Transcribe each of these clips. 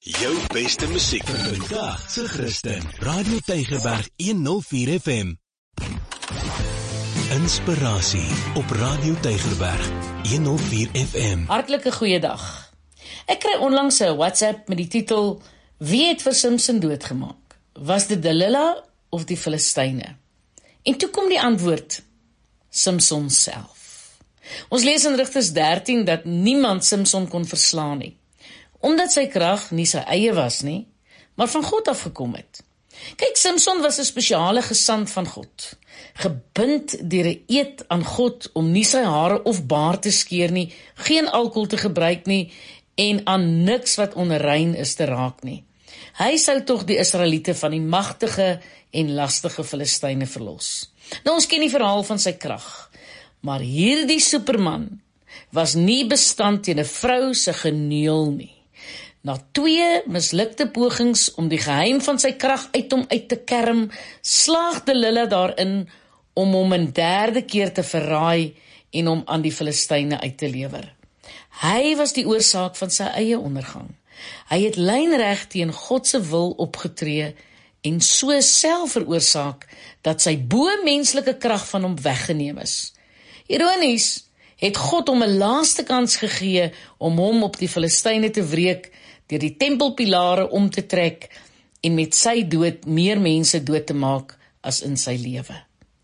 Jou beste musiek vir vandag se Christen. Radio Tygerberg 104 FM. Inspirasie op Radio Tygerberg 104 FM. Hartlike goeiedag. Ek kry onlangs 'n WhatsApp met die titel: Wie het vir Samson doodgemaak? Was dit Delilah of die Filistyne? En toe kom die antwoord: Samson self. Ons lees in Rigters 13 dat niemand Samson kon verslaan nie, omdat sy krag nie sy eie was nie, maar van God afgekom het. Kyk, Samson was 'n spesiale gesant van God, gebind deur 'n eed aan God om nie sy hare of baard te skeer nie, geen alkohol te gebruik nie en aan niks wat onrein is te raak nie. Hy sou tog die Israeliete van die magtige en lastige Filistyne verlos. Nou, ons ken die verhaal van sy krag, maar hierdie superman was nie bestand teen 'n vrou se geneul nie. Na 2 mislukte pogings om die geheim van sy krag uit hom uit te kerm, slaag Delilah daarin om hom 'n 3de keer te verraai en hom aan die Filistyne uit te lewer. Hy was die oorsaak van sy eie ondergang. Hy het lynreg teen God se wil opgetree en so self veroorsaak dat sy bo-menslike krag van hom weggeneem is. Ironies het God hom 'n laaste kans gegee om hom op die Filistyne te wreek deur die tempelpilare om te trek en met sy dood meer mense dood te maak as in sy lewe.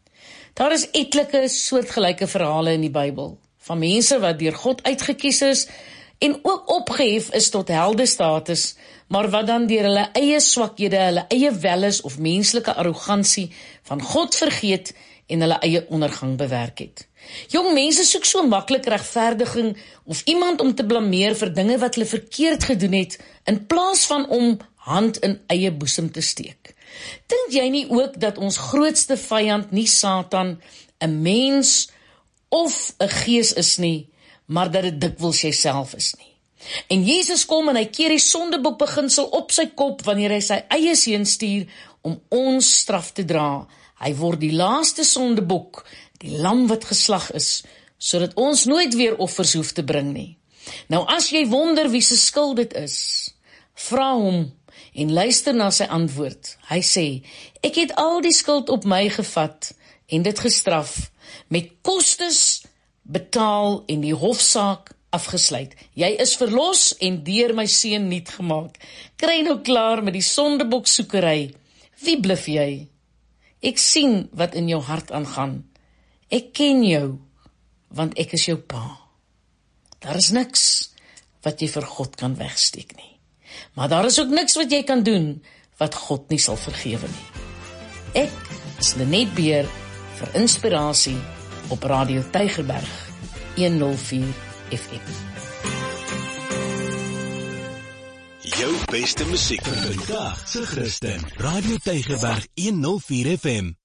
Daar is etlike soortgelyke verhale in die Bybel van mense wat deur God uitgekies is en ook opgehef is tot heldestatus, maar wat dan deur hulle eie swakhede, hulle eie welis of menslike arrogansie van God vergeet en hulle eie ondergang bewerk het. Jong mense soek so maklik regverdiging of iemand om te blameer vir dinge wat hulle verkeerd gedoen het, in plaas van om hand in eie boesem te steek. Dink jy nie ook dat ons grootste vyand nie Satan, 'n mens of 'n gees is nie, maar dat dit dikwels jouself is nie? En Jesus kom en hy keer die sondeboek beginsel op sy kop wanneer hy sy eie seun stuur om ons straf te dra. Hy word die laaste sondeboek, die lam wat geslag is, sodat ons nooit weer offers hoef te bring nie. Nou as jy wonder wie se skuld dit is, vra hom en luister na sy antwoord. Hy sê, ek het al die skuld op my gevat en dit gestraf, met kostes betaal en die hofsaak afgesluit. Jy is verlos en deur my seun nuut gemaak. Kry nou klaar met die sondeboek soekery. Wie bluf jy? Ek sien wat in jou hart aangaan. Ek ken jou, want ek is jou pa. Daar is niks wat jy vir God kan wegsteek nie. Maar daar is ook niks wat jy kan doen wat God nie sal vergewe nie. Ek is Lenet Beer vir Inspirasie op Radio Tygerberg 104 FM. Jou beste musiek vir vandag se Christen. Radio Tygerberg 104 FM.